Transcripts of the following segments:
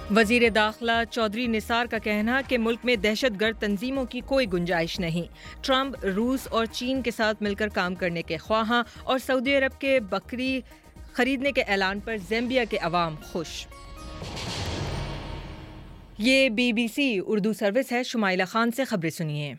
وزیر داخلہ چودھری نثار کا کہنا کہ ملک میں دہشت گرد تنظیموں کی کوئی گنجائش نہیں۔ ٹرمپ روس اور چین کے ساتھ مل کر کام کرنے کے خواہاں، اور سعودی عرب کے بکری خریدنے کے اعلان پر زیمبیا کے عوام خوش۔ یہ BBC اردو سروس ہے۔ شمائلہ خان سے خبریں سنیے۔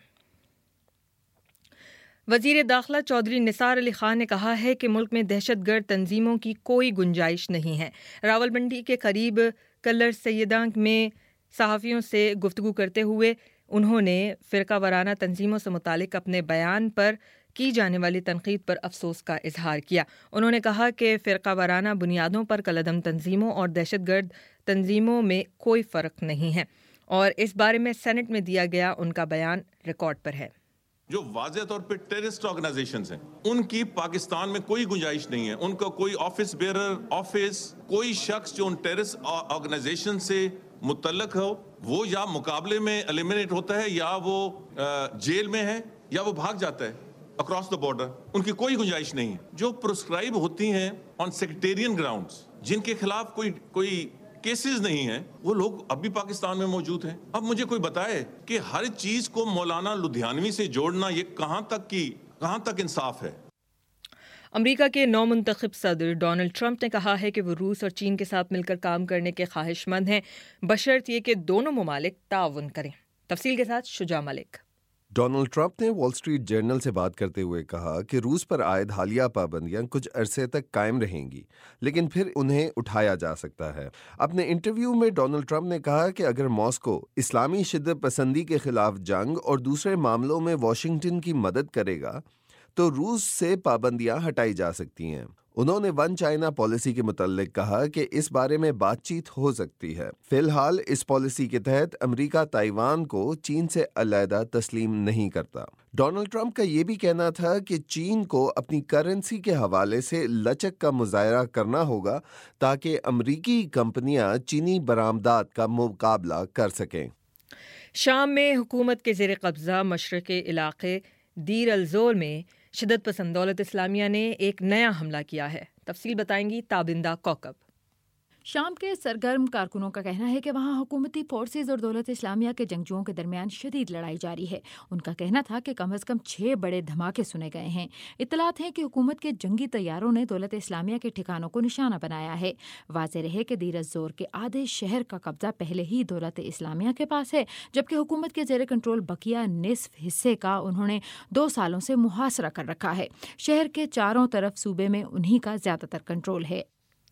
وزیر داخلہ چودھری نثار علی خان نے کہا ہے کہ ملک میں دہشت گرد تنظیموں کی کوئی گنجائش نہیں ہے۔ راولپنڈی کے قریب کلر سیداں میں صحافیوں سے گفتگو کرتے ہوئے انہوں نے فرقہ وارانہ تنظیموں سے متعلق اپنے بیان پر کی جانے والی تنقید پر افسوس کا اظہار کیا۔ انہوں نے کہا کہ فرقہ وارانہ بنیادوں پر کالعدم تنظیموں اور دہشت گرد تنظیموں میں کوئی فرق نہیں ہے، اور اس بارے میں سینٹ میں دیا گیا ان کا بیان ریکارڈ پر ہے۔ جو واضح طور پہ ٹیررسٹ آرگنائزیشنز ہیں، ان کی پاکستان میں کوئی گنجائش نہیں ہے۔ ان کا کوئی آفس بیئرر، کوئی شخص جو ان ٹیررسٹ آرگنائزیشن سے متعلق ہو، وہ یا مقابلے میں ایلیمنیٹ ہوتا ہے، یا وہ جیل میں ہے، یا وہ بھاگ جاتا ہے اکراس دا بارڈر۔ ان کی کوئی گنجائش نہیں ہے۔ جو پرسکرائب ہوتی ہیں آن سیکٹیرین گراؤنڈز، جن کے خلاف کوئی کیسز نہیں ہیں، وہ لوگ اب بھی پاکستان میں موجود ہیں۔ اب مجھے کوئی بتائے کہ ہر چیز کو مولانا لدھیانوی سے جوڑنا، یہ کہاں تک انصاف ہے؟ امریکہ کے نو منتخب صدر ڈونلڈ ٹرمپ نے کہا ہے کہ وہ روس اور چین کے ساتھ مل کر کام کرنے کے خواہش مند ہیں، بشرط یہ کہ دونوں ممالک تعاون کریں۔ تفصیل کے ساتھ شجاع ملک۔ ڈونلڈ ٹرمپ نے وال اسٹریٹ جرنل سے بات کرتے ہوئے کہا کہ روس پر عائد حالیہ پابندیاں کچھ عرصے تک قائم رہیں گی، لیکن پھر انہیں اٹھایا جا سکتا ہے۔ اپنے انٹرویو میں ڈونلڈ ٹرمپ نے کہا کہ اگر ماسکو اسلامی شدت پسندی کے خلاف جنگ اور دوسرے معاملوں میں واشنگٹن کی مدد کرے گا تو روس سے پابندیاں ہٹائی جا سکتی ہیں۔ انہوں نے ون چائنا پالیسی کے متعلق کہا کہ اس بارے میں بات چیت ہو سکتی ہے۔ فی الحال اس پالیسی کے تحت امریکہ تائیوان کو چین سے علیحدہ تسلیم نہیں کرتا۔ ڈونلڈ ٹرمپ کا یہ بھی کہنا تھا کہ چین کو اپنی کرنسی کے حوالے سے لچک کا مظاہرہ کرنا ہوگا تاکہ امریکی کمپنیاں چینی برآمدات کا مقابلہ کر سکیں۔ شام میں حکومت کے زیر قبضہ مشرقی علاقے دیر الزور میں شدت پسند دولت اسلامیہ نے ایک نیا حملہ کیا ہے۔ تفصیل بتائیں گی تابندہ کوکب۔ شام کے سرگرم کارکنوں کا کہنا ہے کہ وہاں حکومتی فورسز اور دولت اسلامیہ کے جنگجوؤں کے درمیان شدید لڑائی جاری ہے۔ ان کا کہنا تھا کہ کم از کم 6 بڑے دھماکے سنے گئے ہیں۔ اطلاعات ہیں کہ حکومت کے جنگی طیاروں نے دولت اسلامیہ کے ٹھکانوں کو نشانہ بنایا ہے۔ واضح رہے کہ دیر الزور کے آدھے شہر کا قبضہ پہلے ہی دولت اسلامیہ کے پاس ہے، جبکہ حکومت کے زیر کنٹرول بقیہ نصف حصے کا انہوں نے 2 سالوں سے محاصرہ کر رکھا ہے۔ شہر کے چاروں طرف صوبے میں انہی کا زیادہ تر کنٹرول ہے۔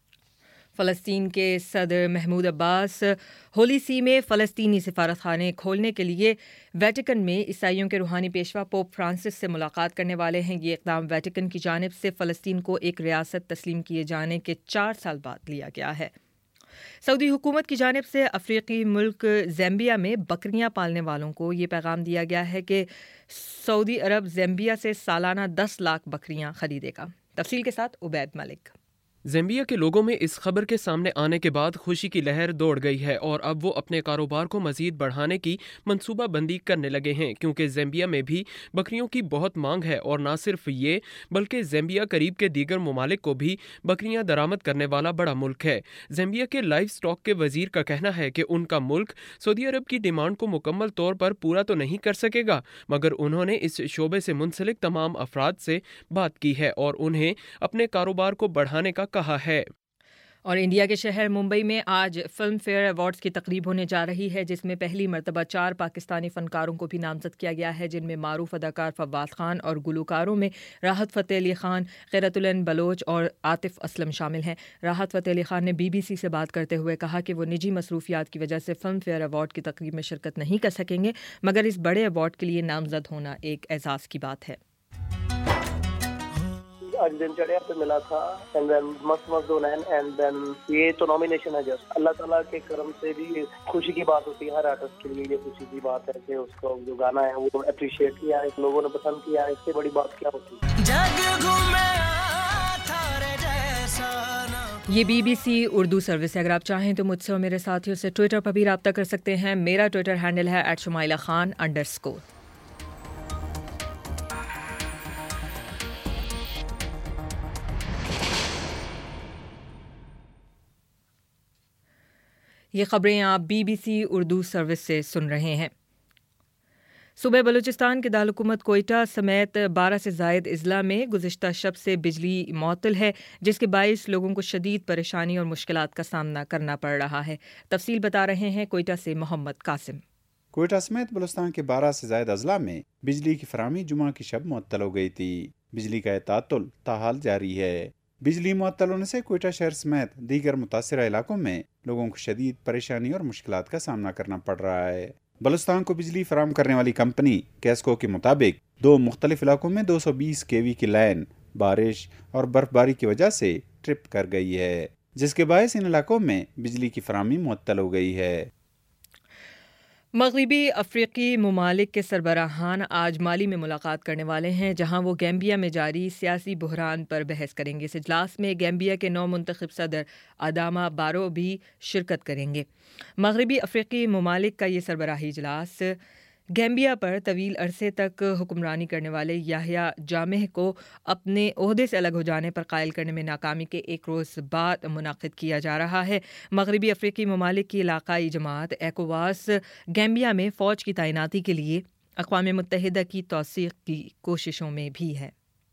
فلسطین کے صدر محمود عباس ہولی سی میں فلسطینی سفارت خانے کھولنے کے لیے ویٹیکن میں عیسائیوں کے روحانی پیشوا پوپ فرانسس سے ملاقات کرنے والے ہیں۔ یہ اقدام ویٹیکن کی جانب سے فلسطین کو ایک ریاست تسلیم کیے جانے کے 4 سال بعد لیا گیا ہے۔ سعودی حکومت کی جانب سے افریقی ملک زیمبیا میں بکریاں پالنے والوں کو یہ پیغام دیا گیا ہے کہ سعودی عرب زیمبیا سے سالانہ 10 لاکھ بکریاں خریدے گا۔ تفصیل کے ساتھ عبید ملک۔ زیمبیا کے لوگوں میں اس خبر کے سامنے آنے کے بعد خوشی کی لہر دوڑ گئی ہے، اور اب وہ اپنے کاروبار کو مزید بڑھانے کی منصوبہ بندی کرنے لگے ہیں، کیونکہ زیمبیا میں بھی بکریوں کی بہت مانگ ہے، اور نہ صرف یہ بلکہ زیمبیا قریب کے دیگر ممالک کو بھی بکریاں درآمد کرنے والا بڑا ملک ہے۔ زیمبیا کے لائف سٹاک کے وزیر کا کہنا ہے کہ ان کا ملک سعودی عرب کی ڈیمانڈ کو مکمل طور پر پورا تو نہیں کر سکے گا، مگر انہوں نے اس شعبے سے منسلک تمام افراد سے بات کی ہے اور انہیں اپنے کاروبار کو بڑھانے کا کہا ہے۔ اور انڈیا کے شہر ممبئی میں آج فلم فیئر ایوارڈز کی تقریب ہونے جا رہی ہے، جس میں پہلی مرتبہ 4 پاکستانی فنکاروں کو بھی نامزد کیا گیا ہے، جن میں معروف اداکار فواد خان اور گلوکاروں میں راحت فتح علی خان، خیرت العین بلوچ اور عاطف اسلم شامل ہیں۔ راحت فتح علی خان نے BBC سے بات کرتے ہوئے کہا کہ وہ نجی مصروفیات کی وجہ سے فلم فیئر ایوارڈ کی تقریب میں شرکت نہیں کر سکیں گے، مگر اس بڑے ایوارڈ کے لیے نامزد ہونا ایک اعزاز کی بات ہے۔ آج دن چڑھیا پہ ملا تھا، اینڈ دین مست زونین، اینڈ دین یہ تو نامینیشن ہے۔ جسٹ اللہ تعالیٰ کے کرم سے بھی خوشی کی بات ہوتی ہے، ہر آرٹسٹ کے لیے یہ خوشی کی بات ہے کہ اس کو جو گانا ہے وہ اپریشیٹ کیا ہے، لوگوں نے پسند کیا ہے، اس سے بڑی بات کیا ہوتی ہے۔ یہ BBC اردو سروس ہے۔ اگر آپ چاہیں تو مجھ سے اور میرے ساتھیوں سے ٹویٹر پر بھی رابطہ کر سکتے ہیں۔ میرا ٹویٹر ہینڈل ہے @شمائلہ خان _۔ یہ خبریں آپ BBC اردو سروس سے سن رہے ہیں۔ صوبہ بلوچستان کے دارالحکومت کوئٹہ سمیت 12 سے زائد اضلاع میں گزشتہ شب سے بجلی معطل ہے، جس کے باعث لوگوں کو شدید پریشانی اور مشکلات کا سامنا کرنا پڑ رہا ہے۔ تفصیل بتا رہے ہیں کوئٹہ سے محمد قاسم۔ کوئٹہ سمیت بلوچستان کے 12 سے زائد اضلاع میں بجلی کی فراہمی جمعہ کی شب معطل ہو گئی تھی۔ بجلی کا تعطل تاحال جاری ہے۔ بجلی معطل ہونے سے کوئٹہ شہر سمیت دیگر متاثرہ علاقوں میں لوگوں کو شدید پریشانی اور مشکلات کا سامنا کرنا پڑ رہا ہے۔ بلوچستان کو بجلی فراہم کرنے والی کمپنی کیسکو کے مطابق 2 مختلف علاقوں میں 220 kV کی لائن بارش اور برف باری کی وجہ سے ٹرپ کر گئی ہے، جس کے باعث ان علاقوں میں بجلی کی فراہمی معطل ہو گئی ہے۔ مغربی افریقی ممالک کے سربراہان آج مالی میں ملاقات کرنے والے ہیں، جہاں وہ گیمبیا میں جاری سیاسی بحران پر بحث کریں گے۔ اس اجلاس میں گیمبیا کے نو منتخب صدر آداما بارو بھی شرکت کریں گے۔ مغربی افریقی ممالک کا یہ سربراہی اجلاس گیمبیا پر طویل عرصے تک حکمرانی کرنے والے یحییٰ جامح کو اپنے عہدے سے الگ ہو جانے پر قائل کرنے میں ناکامی کے ایک روز بعد منعقد کیا جا رہا ہے۔ مغربی افریقی ممالک کی علاقائی جماعت ایکوواس گیمبیا میں فوج کی تعیناتی کے لیے اقوام متحدہ کی توثیق کی کوششوں میں بھی ہے۔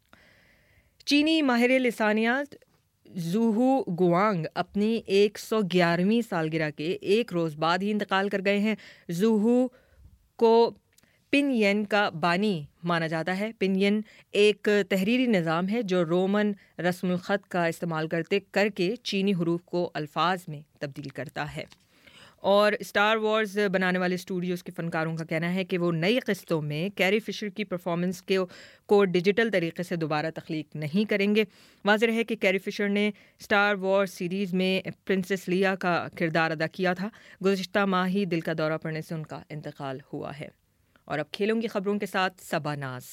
چینی ماہر لسانیات زوہو گوانگ اپنی 111ویں سالگرہ کے ایک روز بعد ہی انتقال کر گئے ہیں۔ زوہو کو پن ین کا بانی مانا جاتا ہے۔ پن ین ایک تحریری نظام ہے جو رومن رسم الخط کا استعمال کر کے چینی حروف کو الفاظ میں تبدیل کرتا ہے۔ اور اسٹار وارز بنانے والے اسٹوڈیوز کے فنکاروں کا کہنا ہے کہ وہ نئی قسطوں میں کیری فشر کی پرفارمنس کو ڈیجیٹل طریقے سے دوبارہ تخلیق نہیں کریں گے۔ واضح ہے کہ کیری فشر نے اسٹار وارز سیریز میں پرنسس لیا کا کردار ادا کیا تھا۔ گزشتہ ماہ ہی دل کا دورہ پڑنے سے ان کا انتقال ہوا ہے۔ اور اب کھیلوں کی خبروں کے ساتھ صبا ناز۔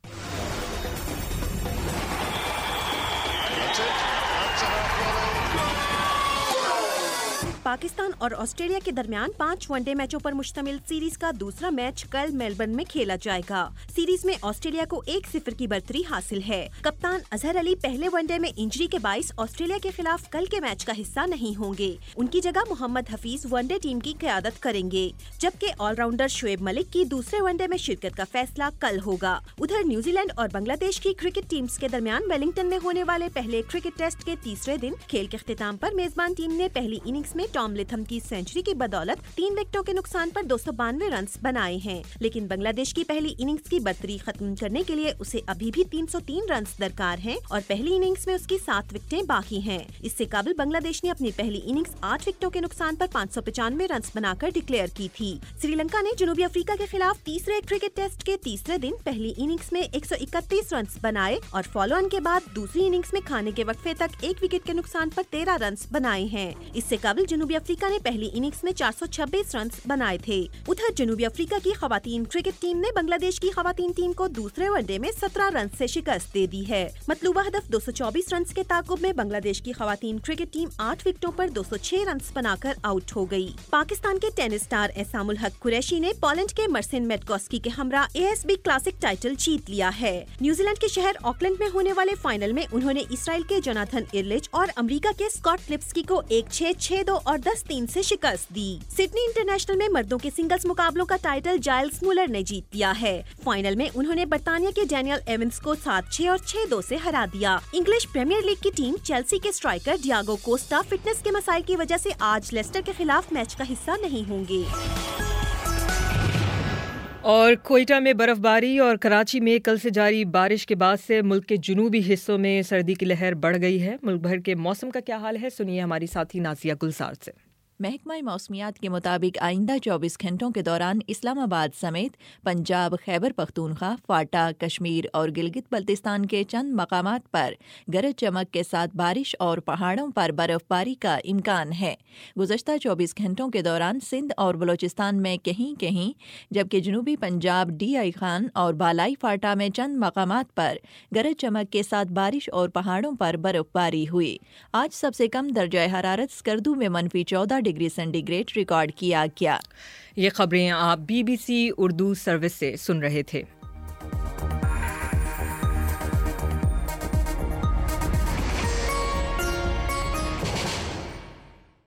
پاکستان اور آسٹریلیا کے درمیان 5 ون ڈے میچوں پر مشتمل سیریز کا دوسرا میچ کل میلبرن میں کھیلا جائے گا۔ سیریز میں آسٹریلیا کو 1-0 کی برتری حاصل ہے۔ کپتان اظہر علی پہلے ون ڈے میں انجری کے باعث آسٹریلیا کے خلاف کل کے میچ کا حصہ نہیں ہوں گے۔ ان کی جگہ Mohammad Hafeez one day team کی قیادت کریں گے، جبکہ آل راؤنڈر شعیب ملک کی دوسرے ون ڈے میں شرکت کا فیصلہ کل ہوگا۔ ادھر نیوزی لینڈ اور بنگلہ دیش کی کرکٹ ٹیمز کے درمیان ویلنگٹن میں ہونے والے پہلے کرکٹ ٹیسٹ کے تیسرے دن کھیل کے اختتام پر میزبان ٹیم نے پہلی اننگز میں ٹام لتھم کی سینچری کی بدولت 3 وکٹوں کے نقصان پر 292 رنز بنائے ہیں، لیکن بنگلہ دیش کی پہلی اننگز کی برتری ختم کرنے کے لیے اسے ابھی بھی 303 رنز درکار ہیں اور پہلی اننگز میں اس کی 7 وکٹیں باقی ہیں۔ اس سے قبل بنگلہ دیش نے اپنی پہلی اننگز 8 وکٹوں کے نقصان پر 595 رنز بنا کر ڈکلیئر کی تھی۔ سری لنکا نے جنوبی افریقہ کے خلاف تیسرے کرکٹ ٹیسٹ کے تیسرے دن پہلی اننگز میں 131 رنز بنائے اور فالو آن کے بعد دوسری اننگز میں کھانے کے وقفے تک 1 وکٹ کے نقصان پر 13 رنز بنائے ہیں۔ اس سے قبل جنوبی افریقہ نے پہلی اننگز میں 426 رنز بنائے تھے۔ ادھر جنوبی افریقہ کی خواتین کرکٹ ٹیم نے بنگلہ دیش کی خواتین ٹیم کو دوسرے ون ڈے میں 17 رنز سے شکست دے دی ہے۔ مطلوبہ ہدف 224 رنز کے تعاقب میں بنگلہ دیش کی خواتین کرکٹ ٹیم 8 وکٹوں پر 206 رنز بنا کر آؤٹ ہو گئی۔ پاکستان کے ٹینس اسٹار احسام الحق قریشی نے پولینڈ کے مرسن میٹکوسکی کے ہمراہ ASB کلاسک ٹائٹل جیت لیا ہے۔ نیوزی لینڈ کے شہر آکلینڈ میں ہونے والے فائنل میں انہوں نے اسرائیل کے جوناتھن ارلچ اور امریکہ کے اسکاٹ لپسکی کو 1-6, 6-2 اور 10-3 سے شکست دی۔ سڈنی انٹرنیشنل میں مردوں کے سنگلز مقابلوں کا ٹائٹل جائلز مولر نے جیت لیا ہے۔ فائنل میں انہوں نے برطانیہ کے ڈینیل ایونز کو 7-6 اور 6-2 سے ہرا دیا۔ انگلش پریمیئر لیگ کی ٹیم چیلسی کے اسٹرائکر ڈیاگو کوسٹا فٹنس کے مسائل کی وجہ سے آج لیسٹر کے خلاف میچ کا حصہ نہیں ہوں گے۔ اور کوئٹہ میں برف باری اور کراچی میں کل سے جاری بارش کے بعد سے ملک کے جنوبی حصوں میں سردی کی لہر بڑھ گئی ہے۔ ملک بھر کے موسم کا کیا حال ہے، سنیے ہماری ساتھی نازیہ گلزار سے۔ محکمہ موسمیات کے مطابق آئندہ 24 گھنٹوں کے دوران اسلام آباد سمیت پنجاب، خیبر پختونخوا، فاٹا، کشمیر اور گلگت بلتستان کے چند مقامات پر گرج چمک کے ساتھ بارش اور پہاڑوں پر برف باری کا امکان ہے۔ گزشتہ 24 گھنٹوں کے دوران سندھ اور بلوچستان میں کہیں کہیں، جبکہ جنوبی پنجاب، ڈی آئی خان اور بالائی فاٹا میں چند مقامات پر گرج چمک کے ساتھ بارش اور پہاڑوں پر برف باری ہوئی۔ آج سب سے کم درجہ حرارت اسکردو میں -14 ڈگری سینٹی گریڈ ریکارڈ کیا گیا۔ یہ خبریں آپ BBC اردو سروس سے سن رہے تھے۔